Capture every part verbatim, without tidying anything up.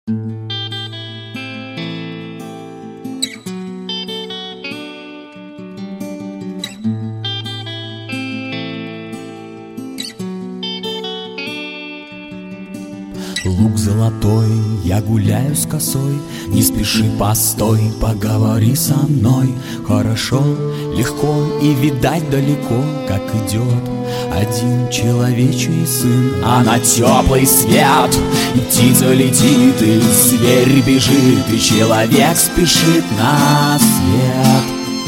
Луг золотой, я гуляю с косой. Не спеши, постой, поговори со мной. Хорошо, легко и видать далеко, как идет один человечий сын. А на теплый свет и птица летит, и зверь бежит, и человек спешит на свет.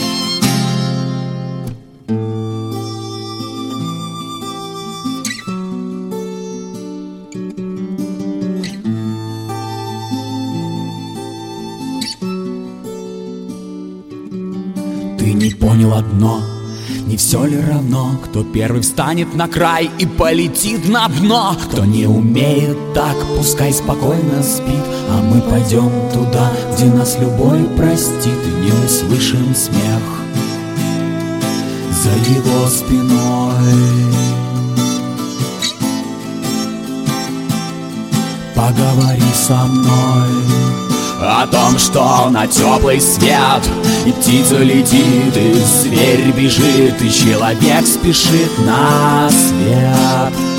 Ты не понял одно, не все ли равно, кто первый встанет на край и полетит на дно? Кто не умеет так, пускай спокойно спит, а мы пойдем туда, где нас любой простит, и не услышим смех за его спиной. Поговори со мной о том, что на теплый свет и птица летит, и зверь бежит, и человек спешит на свет.